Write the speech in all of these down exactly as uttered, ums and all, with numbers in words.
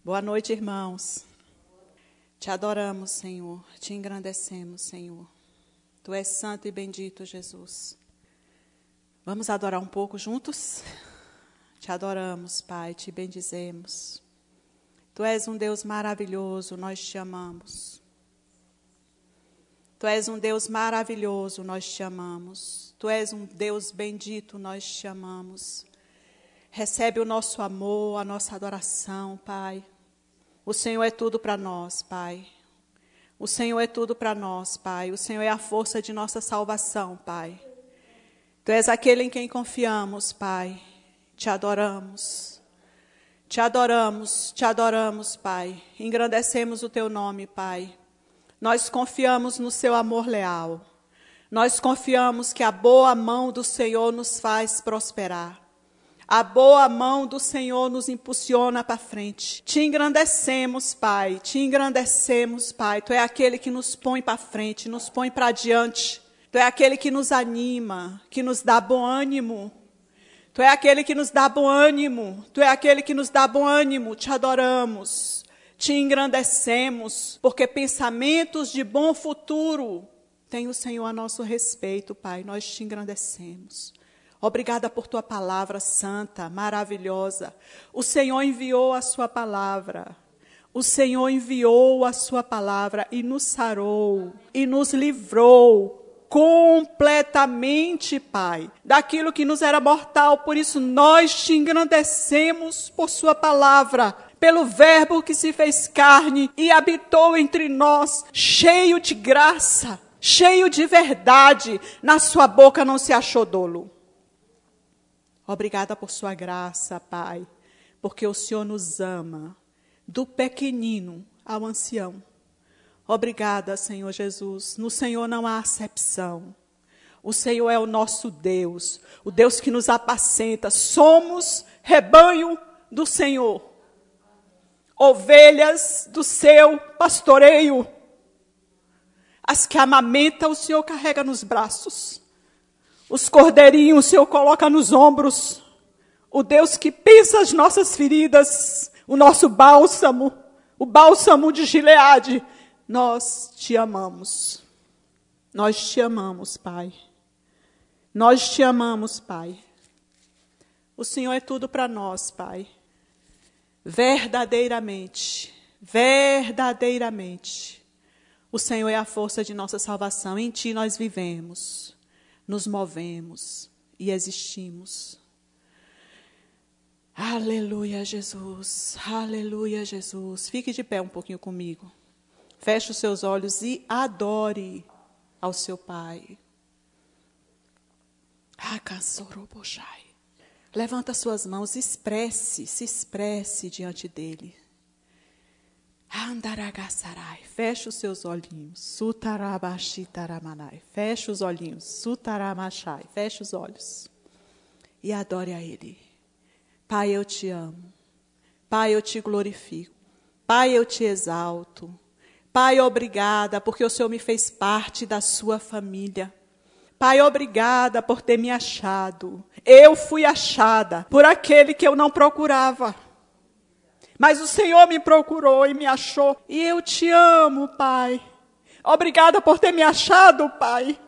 Boa noite, irmãos. Te adoramos, Senhor. Te engrandecemos, Senhor. Tu és santo e bendito, Jesus. Vamos adorar um pouco juntos? Te adoramos, Pai. Te bendizemos. Tu és um Deus maravilhoso, nós te amamos. Tu és um Deus maravilhoso, nós te amamos. Tu és um Deus bendito, nós te amamos. Recebe o nosso amor, a nossa adoração, Pai. O Senhor é tudo para nós, Pai. O Senhor é tudo para nós, Pai. O Senhor é a força de nossa salvação, Pai. Tu és aquele em quem confiamos, Pai. Te adoramos. Te adoramos, te adoramos, Pai. Engrandecemos o teu nome, Pai. Nós confiamos no seu amor leal. Nós confiamos que a boa mão do Senhor nos faz prosperar. A boa mão do Senhor nos impulsiona para frente. Te engrandecemos, Pai. Te engrandecemos, Pai. Tu é aquele que nos põe para frente, nos põe para diante. Tu é aquele que nos anima, que nos dá bom ânimo. Tu é aquele que nos dá bom ânimo. Tu é aquele que nos dá bom ânimo. Te adoramos. Te engrandecemos, porque pensamentos de bom futuro tem o Senhor a nosso respeito, Pai. Nós te engrandecemos. Obrigada por tua palavra santa, maravilhosa. O Senhor enviou a sua palavra. O Senhor enviou a sua palavra e nos sarou, e nos livrou completamente, Pai, daquilo que nos era mortal. Por isso nós te engrandecemos por sua palavra, pelo verbo que se fez carne e habitou entre nós, cheio de graça, cheio de verdade. Na sua boca não se achou dolo. Obrigada por sua graça, Pai, porque o Senhor nos ama, do pequenino ao ancião. Obrigada, Senhor Jesus. No Senhor não há acepção. O Senhor é o nosso Deus, o Deus que nos apacenta. Somos rebanho do Senhor, ovelhas do seu pastoreio. As que amamenta, o Senhor carrega nos braços. Os cordeirinhos o Senhor coloca nos ombros. O Deus que pensa as nossas feridas, o nosso bálsamo, o bálsamo de Gileade. Nós te amamos. Nós te amamos, Pai. Nós te amamos, Pai. O Senhor é tudo para nós, Pai. Verdadeiramente, verdadeiramente, o Senhor é a força de nossa salvação. Em ti nós vivemos, nos movemos e existimos. Aleluia, Jesus. Aleluia, Jesus. Fique de pé um pouquinho comigo. Feche os seus olhos e adore ao seu Pai. Levanta suas mãos, expresse, se expresse diante dele. Andaragasarai. Feche os seus olhinhos. Sutarabashitaramanai. Feche os olhinhos. Sutaramachai. Feche os olhos. E adore a ele. Pai, eu te amo. Pai, eu te glorifico. Pai, eu te exalto. Pai, obrigada porque o Senhor me fez parte da sua família. Pai, obrigada por ter me achado. Eu fui achada por aquele que eu não procurava. Mas o Senhor me procurou e me achou. E eu te amo, Pai. Obrigada por ter me achado, Pai.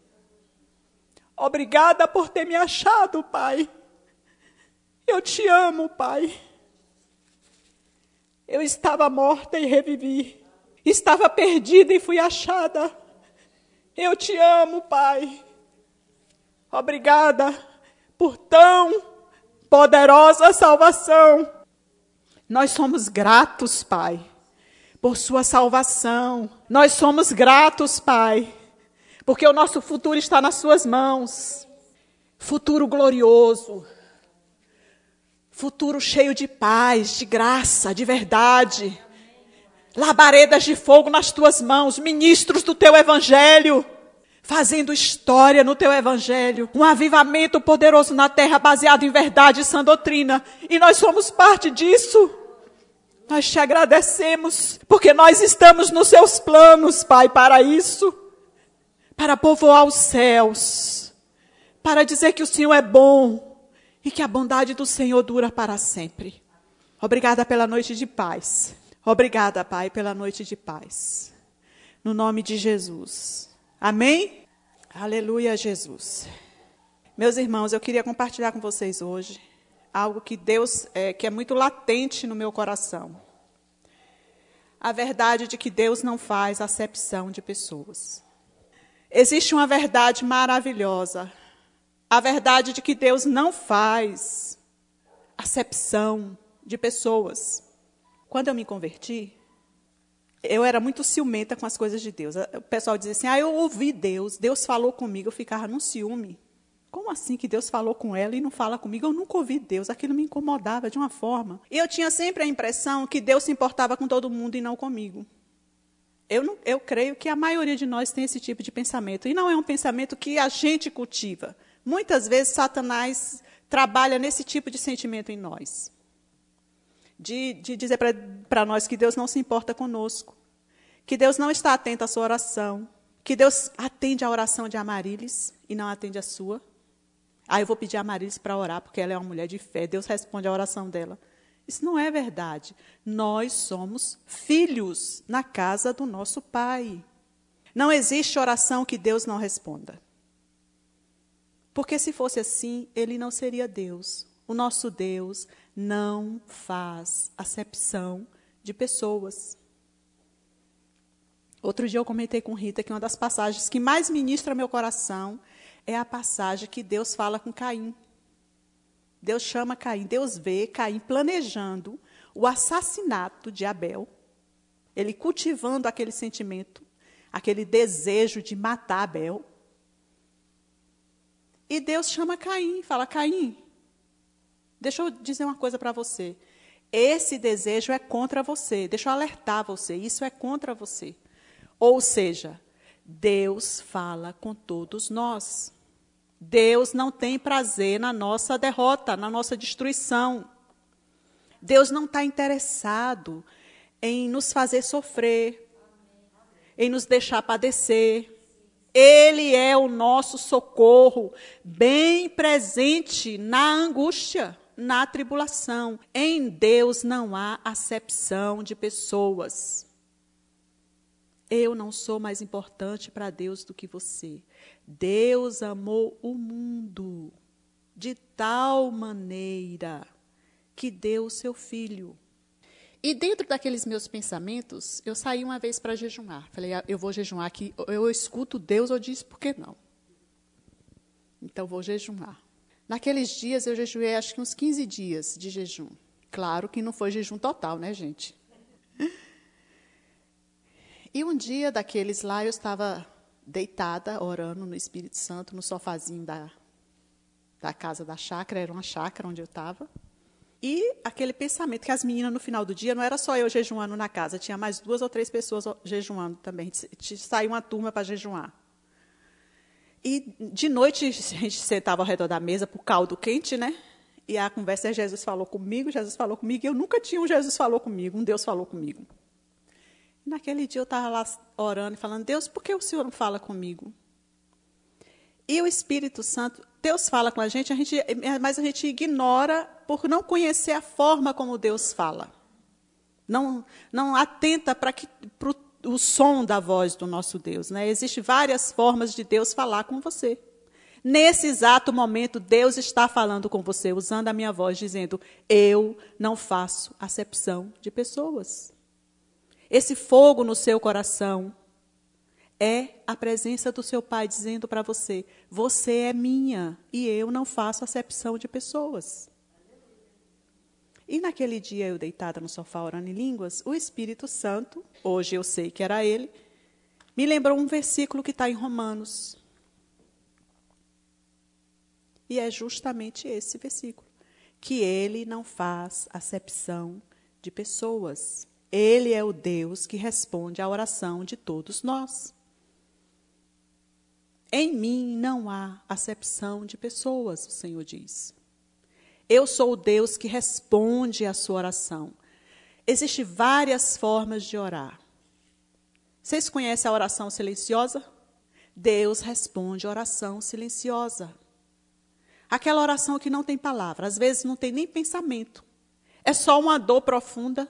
Obrigada por ter me achado, Pai. Eu te amo, Pai. Eu estava morta e revivi. Estava perdida e fui achada. Eu te amo, Pai. Obrigada por tão poderosa salvação. Nós somos gratos, Pai, por sua salvação. Nós somos gratos, Pai, porque o nosso futuro está nas suas mãos. Futuro glorioso. Futuro cheio de paz, de graça, de verdade. Labaredas de fogo nas tuas mãos, ministros do teu evangelho, fazendo história no teu evangelho. Um avivamento poderoso na terra baseado em verdade e sã doutrina. E nós somos parte disso. Nós te agradecemos, porque nós estamos nos seus planos, Pai, para isso. Para povoar os céus. Para dizer que o Senhor é bom e que a bondade do Senhor dura para sempre. Obrigada pela noite de paz. Obrigada, Pai, pela noite de paz. No nome de Jesus. Amém? Aleluia, Jesus. Meus irmãos, eu queria compartilhar com vocês hoje algo que Deus, é, que é muito latente no meu coração. A verdade de que Deus não faz acepção de pessoas. Existe uma verdade maravilhosa. A verdade de que Deus não faz acepção de pessoas. Quando eu me converti, eu era muito ciumenta com as coisas de Deus. O pessoal dizia assim, ah, eu ouvi Deus, Deus falou comigo, eu ficava num ciúme. Como assim que Deus falou com ela e não fala comigo? Eu nunca ouvi Deus, aquilo me incomodava de uma forma. E eu tinha sempre a impressão que Deus se importava com todo mundo e não comigo. Eu, não, eu creio que a maioria de nós tem esse tipo de pensamento. E não é um pensamento que a gente cultiva. Muitas vezes Satanás trabalha nesse tipo de sentimento em nós. De, de dizer para nós que Deus não se importa conosco, que Deus não está atento à sua oração, que Deus atende a oração de Amarilis e não atende a sua. Ah, eu vou pedir a Amarilis para orar, porque ela é uma mulher de fé, Deus responde a oração dela. Isso não é verdade. Nós somos filhos na casa do nosso Pai. Não existe oração que Deus não responda. Porque se fosse assim, Ele não seria Deus. O nosso Deus não faz acepção de pessoas. Outro dia eu comentei com Rita que uma das passagens que mais ministra meu coração é a passagem que Deus fala com Caim. Deus chama Caim, Deus vê Caim planejando o assassinato de Abel, ele cultivando aquele sentimento, aquele desejo de matar Abel. E Deus chama Caim e fala, Caim, deixa eu dizer uma coisa para você. Esse desejo é contra você. Deixa eu alertar você. Isso é contra você. Ou seja, Deus fala com todos nós. Deus não tem prazer na nossa derrota, na nossa destruição. Deus não está interessado em nos fazer sofrer, em nos deixar padecer. Ele é o nosso socorro, bem presente na angústia, na tribulação. Em Deus não há acepção de pessoas. Eu não sou mais importante para Deus do que você. Deus amou o mundo de tal maneira que deu o seu filho. E dentro daqueles meus pensamentos, eu saí uma vez para jejuar. Falei, ah, eu vou jejuar aqui. Eu escuto Deus, eu disse, por que não? Então, vou jejuar. Naqueles dias, eu jejuei acho que uns quinze dias de jejum. Claro que não foi jejum total, né, gente? E um dia daqueles lá, eu estava deitada, orando no Espírito Santo, no sofazinho da, da casa da chácara. Era uma chácara onde eu estava. E aquele pensamento que as meninas, no final do dia, não era só eu jejuando na casa, tinha mais duas ou três pessoas jejuando também. Saiu uma turma para jejuar. E de noite, a gente sentava ao redor da mesa para o caldo quente, né? E a conversa é Jesus falou comigo, Jesus falou comigo, e eu nunca tinha um Jesus falou comigo, um Deus falou comigo. E naquele dia eu estava lá orando e falando, Deus, por que o Senhor não fala comigo? E o Espírito Santo, Deus fala com a gente, a gente, mas a gente ignora por não conhecer a forma como Deus fala. Não, não atenta para o som da voz do nosso Deus. Né? Existem várias formas de Deus falar com você. Nesse exato momento, Deus está falando com você, usando a minha voz, dizendo, eu não faço acepção de pessoas. Esse fogo no seu coração é a presença do seu Pai dizendo para você, você é minha e eu não faço acepção de pessoas. E naquele dia, eu deitada no sofá orando em línguas, o Espírito Santo, hoje eu sei que era ele, me lembrou um versículo que está em Romanos. E é justamente esse versículo, que ele não faz acepção de pessoas. Ele é o Deus que responde à oração de todos nós. Em mim não há acepção de pessoas, o Senhor diz. Eu sou o Deus que responde à sua oração. Existem várias formas de orar. Vocês conhecem a oração silenciosa? Deus responde a oração silenciosa. Aquela oração que não tem palavra, às vezes não tem nem pensamento. É só uma dor profunda?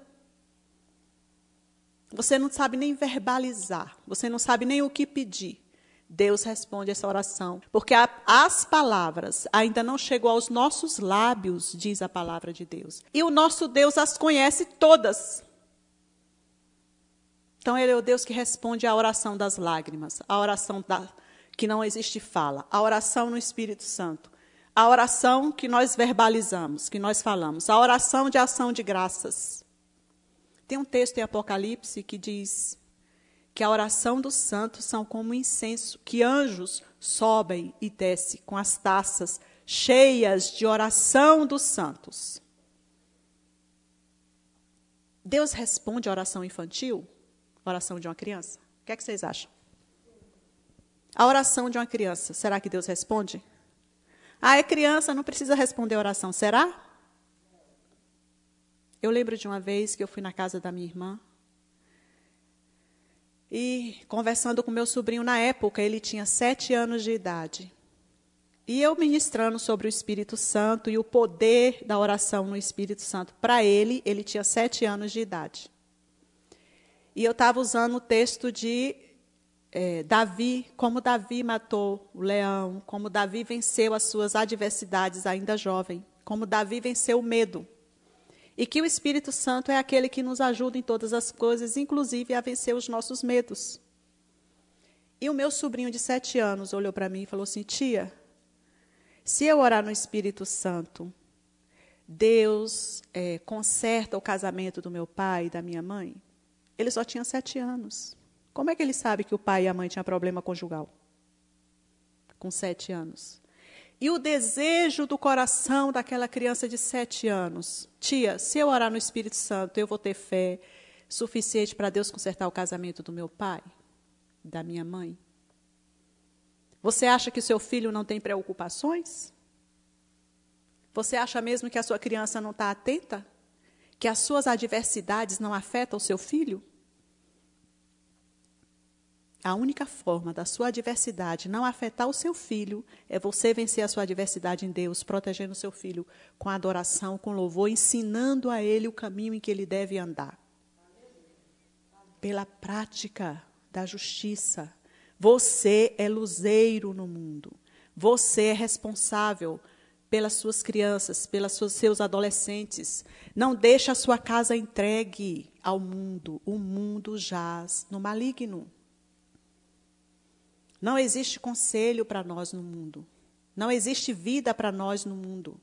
Você não sabe nem verbalizar, você não sabe nem o que pedir. Deus responde essa oração, porque a, as palavras ainda não chegou aos nossos lábios, diz a palavra de Deus. E o nosso Deus as conhece todas. Então, Ele é o Deus que responde à oração das lágrimas, a oração da, que não existe fala, a oração no Espírito Santo, a oração que nós verbalizamos, que nós falamos, a oração de ação de graças. Tem um texto em Apocalipse que diz que a oração dos santos são como incenso, que anjos sobem e descem com as taças cheias de oração dos santos. Deus responde a oração infantil? Oração de uma criança? O que é que vocês acham? A oração de uma criança, será que Deus responde? Ah, é criança, não precisa responder a oração, será? Eu lembro de uma vez que eu fui na casa da minha irmã e conversando com meu sobrinho na época, ele tinha sete anos de idade. E eu ministrando sobre o Espírito Santo e o poder da oração no Espírito Santo. Para ele, ele tinha sete anos de idade. E eu estava usando o texto de é, Davi, como Davi matou o leão, como Davi venceu as suas adversidades ainda jovem, como Davi venceu o medo. E que o Espírito Santo é aquele que nos ajuda em todas as coisas, inclusive a vencer os nossos medos. E o meu sobrinho de sete anos olhou para mim e falou assim, tia, se eu orar no Espírito Santo, Deus é, conserta o casamento do meu pai e da minha mãe? Ele só tinha sete anos. Como é que ele sabe que o pai e a mãe tinham problema conjugal? Com sete anos. E o desejo do coração daquela criança de sete anos. Tia, se eu orar no Espírito Santo, eu vou ter fé suficiente para Deus consertar o casamento do meu pai, da minha mãe? Você acha que o seu filho não tem preocupações? Você acha mesmo que a sua criança não está atenta? Que as suas adversidades não afetam o seu filho? A única forma da sua adversidade não afetar o seu filho é você vencer a sua adversidade em Deus, protegendo o seu filho com adoração, com louvor, ensinando a ele o caminho em que ele deve andar. Pela prática da justiça. Você é luzeiro no mundo. Você é responsável pelas suas crianças, pelos seus adolescentes. Não deixe a sua casa entregue ao mundo. O mundo jaz no maligno. Não existe conselho para nós no mundo. Não existe vida para nós no mundo.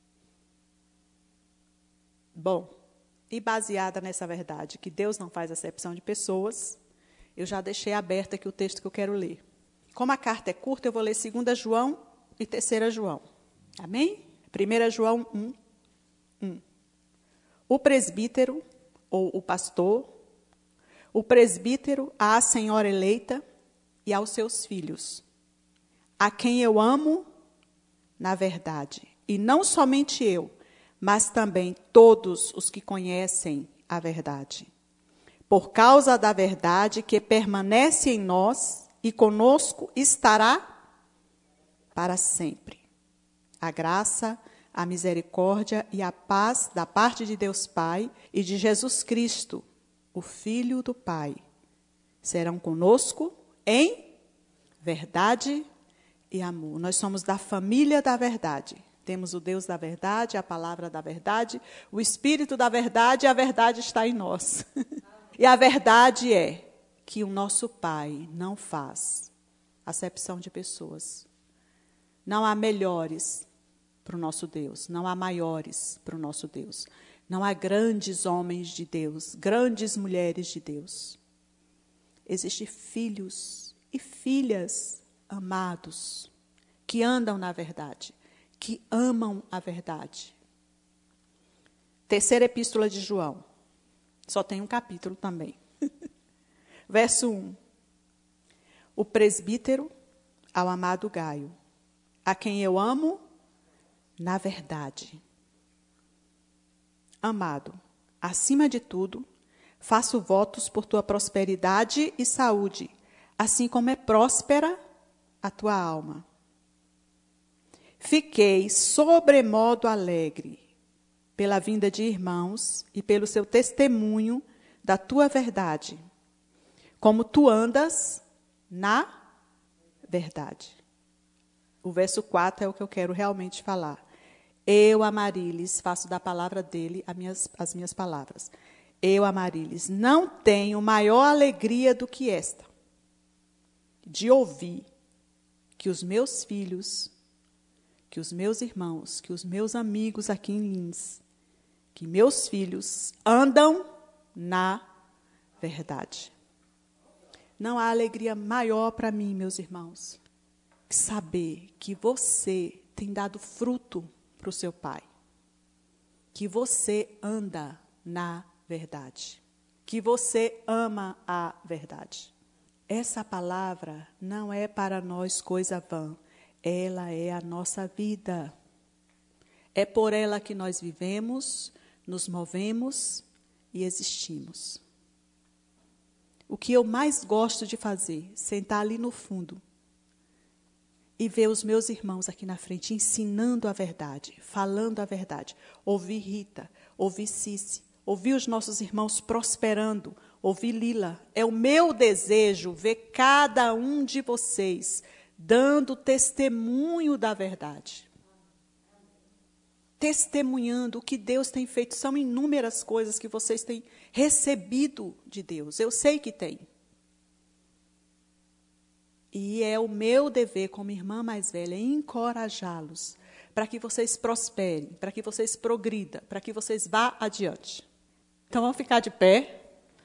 Bom, e baseada nessa verdade, que Deus não faz acepção de pessoas, eu já deixei aberto aqui o texto que eu quero ler. Como a carta é curta, eu vou ler segunda João e terceira João. Amém? primeira João um, um. O presbítero, ou o pastor, o presbítero, a senhora eleita, e aos seus filhos, a quem eu amo na verdade. E não somente eu, mas também todos os que conhecem a verdade. Por causa da verdade que permanece em nós e conosco estará para sempre. A graça, a misericórdia e a paz da parte de Deus Pai e de Jesus Cristo, o Filho do Pai, serão conosco em verdade e amor. Nós somos da família da verdade. Temos o Deus da verdade, a palavra da verdade, o Espírito da verdade, e a verdade está em nós. E a verdade é que o nosso Pai não faz acepção de pessoas. Não há melhores para o nosso Deus, não há maiores para o nosso Deus. Não há grandes homens de Deus, grandes mulheres de Deus. Existem filhos e filhas amados, que andam na verdade, que amam a verdade. Terceira epístola de João. Só tem um capítulo também. Verso um. O presbítero ao amado Gaio, a quem eu amo na verdade. Amado, acima de tudo, faço votos por tua prosperidade e saúde, assim como é próspera a tua alma. Fiquei sobremodo alegre pela vinda de irmãos e pelo seu testemunho da tua verdade, como tu andas na verdade. O verso quatro é o que eu quero realmente falar. Eu, Amarilis, faço da palavra dele as minhas, as minhas palavras. Eu, Amarilis, não tenho maior alegria do que esta, de ouvir que os meus filhos, que os meus irmãos, que os meus amigos aqui em Lins, que meus filhos andam na verdade. Não há alegria maior para mim, meus irmãos, que saber que você tem dado fruto para o seu pai, que você anda na verdade, que você ama a verdade. Essa palavra não é para nós coisa vã, ela é a nossa vida. É por ela que nós vivemos, nos movemos e existimos. O que eu mais gosto de fazer, sentar ali no fundo e ver os meus irmãos aqui na frente ensinando a verdade, falando a verdade. Ouvir Rita, ouvir Cici, ouvir os nossos irmãos prosperando, ouvir Lila. É o meu desejo ver cada um de vocês dando testemunho da verdade. Testemunhando o que Deus tem feito. São inúmeras coisas que vocês têm recebido de Deus. Eu sei que tem. E é o meu dever como irmã mais velha encorajá-los para que vocês prosperem, para que vocês progridam, para que vocês vá adiante. Então vamos ficar de pé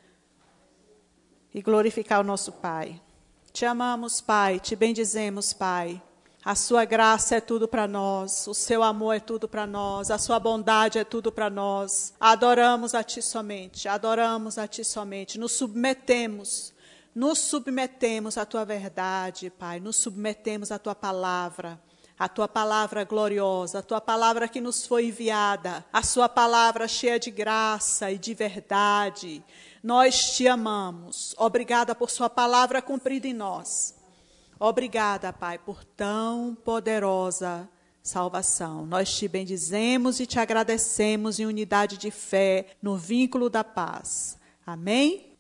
e glorificar o nosso Pai. Te amamos, Pai, te bendizemos, Pai. A sua graça é tudo para nós, o seu amor é tudo para nós, a sua bondade é tudo para nós. Adoramos a ti somente, adoramos a ti somente, nos submetemos, nos submetemos à tua verdade, Pai, nos submetemos à tua palavra, a tua palavra gloriosa, a tua palavra que nos foi enviada, a sua palavra cheia de graça e de verdade. Nós te amamos, obrigada por sua palavra cumprida em nós. Obrigada, Pai, por tão poderosa salvação. Nós te bendizemos e te agradecemos em unidade de fé, no vínculo da paz. Amém?